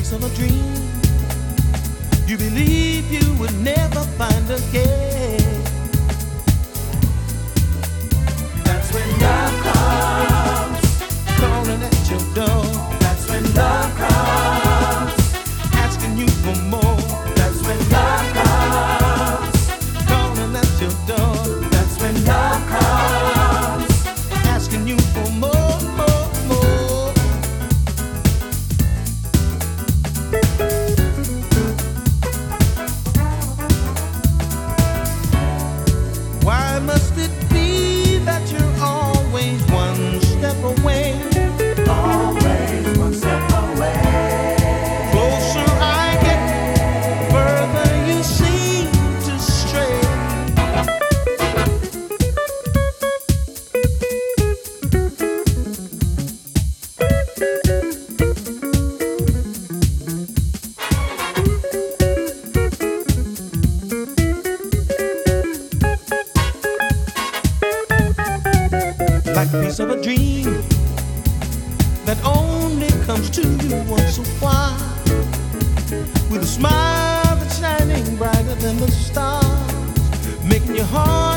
piece of a dream you believe you would never find again. That's when love comes, calling at your door. That's when love comes, asking you for more. That's when love comes, calling at your door. That's when love comes, asking you for more, more, more. Why must it be that you're always one step away? Always one step away. Closer I get, the further you seem to stray. Like a piece of a dream that only comes to you once a while, with a smile that's shining brighter than the stars, making your heart